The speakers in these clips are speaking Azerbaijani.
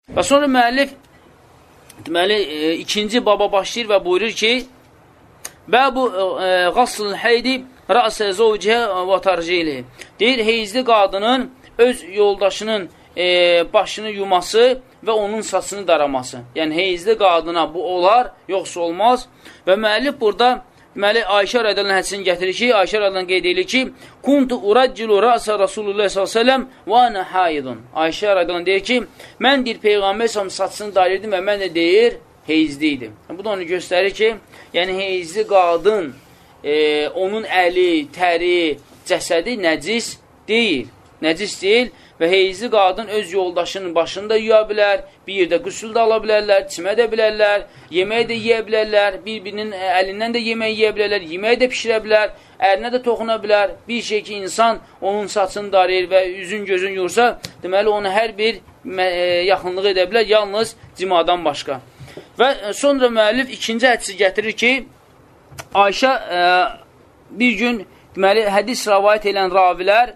Və sonra müəllif deməli, ikinci baba başlayır və buyurur ki, Bəbu qaslul heydi rəsə zovcə və tarcili. Deyir, heyizli qadının öz yoldaşının başını yuması və onun saçını daraması. Yəni, heyizli qadına bu olar, yoxsa olmaz. Və müəllif burada deməli, Ayşə rədiyallahu anha hədisini gətirir ki, Ayşə rədiyallahu anha qeyd edir ki, Kuntu uraccilu rəsə Rasulullah s.ə.v və ana haidun. Ayşə rədiyallahu anha deyir ki, mən deyir, Peyğəmbər saçını darayırdım və mən də deyir, heyizli idim. Bu da onu göstərir ki, yəni heyizli qadın, onun əli, təri, cəsədi nəcis deyil. Nəcis deyil və heyizli qadın öz yoldaşının başını da yuya bilər, bir yerdə qüsül də ala bilərlər, çimə də bilərlər, yemək də yeyə bilərlər, bir-birinin əlindən də yemək yeyə bilərlər, yemək də pişirə bilər, ərinə də toxuna bilər. Bir şey ki, insan onun saçını darayır və üzün gözün yursa, deməli, onu hər bir yaxınlıq edə bilər, yalnız cimadan başqa. Və sonra müəllif ikinci hədisi gətirir ki, Ayşə bir gün, deməli, hədis rəvayət edən ravilər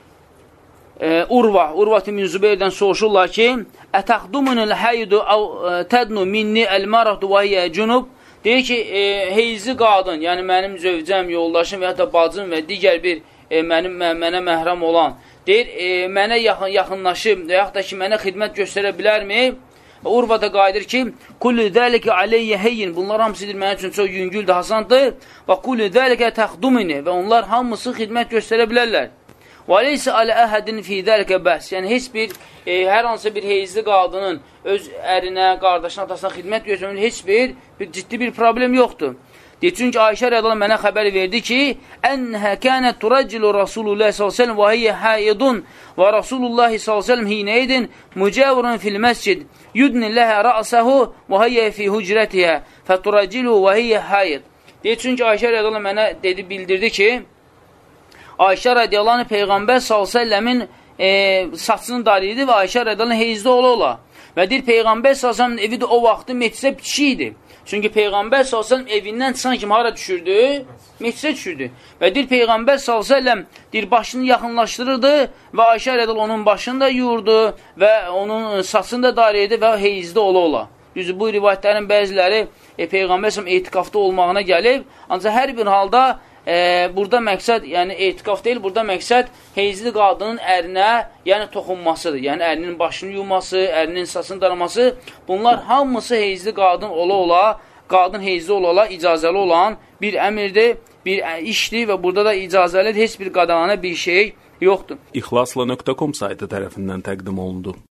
Urva-tı min Zübeyrdən soruşurlar ki, Ətəxdumunul həydu tədnu minni əl-maratu və hiyə cünub. Deyir ki, heyizli qadın, yəni mənim zövcəm, yoldaşım və hətta bacım və digər bir mənə məhrəm olan, deyir, mənə yaxınlaşıb və yaxud da ki, mənə xidmət göstərə bilərmi? Urva da qayıdır ki, Kullu dəlikə aleyyə heyyin. Bunlar hamısıdır mənim üçün çox yüngüldür, hasandır. Və kullu dəlikə təxdumini. Və onlar hamısı xidmət göstərə bilərlər. Və leysə alə əhədin fi dəlikə bəhs. Yəni, heç bir, hər hansı bir heyizli qadının öz ərinə, qardaşına, atasına xidmət göstərmək heç bir ciddi bir problem yoxdur. Deyir, çünki Ayşə rədiyallahu mənə xəbər verdi ki, Ənhə kənət turaccilu Rasulullah s.ə.v və hiyyə haidun və Rasulullah s.ə.v hineydin mücəvurun fil məscid yudnilləhə rəsəhu və hiyyə fi hücrətiyyə fəturaccilu və hiyyə haid. Deyir, çünki Ayşə rədiyallahu mənə bildirdi ki, Ayşə rədiyallahu Peyğəmbər s.ə.v-in saçını darıydı və Ayşə rədiyallahu heyizli ola. Və deyir, Peyğəmbər s.ə.v-in evi də o vaxtı meçsə bitişi idi. Çünki Peyğəmbər s.ə.v evindən çıxan kimi hara düşürdü? Meçsə düşürdü. Və deyir, Peyğəmbər s.ə.v deyir, başını yaxınlaşdırırdı və Ayşə rədiyallahu onun başını da yuyurdu və onun saçını da darıydı və heyizli ola. Düzdür, bu rivayətlərin bəziləri Peyğəmbər s.ə.v etiqafda olmağına gəlib, ancaq hər bir halda burada məqsəd, yəni etiqaf deyil, burada məqsəd heyizli qadının ərinə, yəni toxunmasıdır. Yəni ərinin başını yuması, ərinin saçını daraması, bunlar hamısı heyizli qadın ola-ola, qadın heyizli ola-ola icazəli olan bir əmirdir, bir işdir və burada da icazəlidir, heç bir qadağana bir şey yoxdur. İxlasla.com saytı tərəfindən təqdim olundu.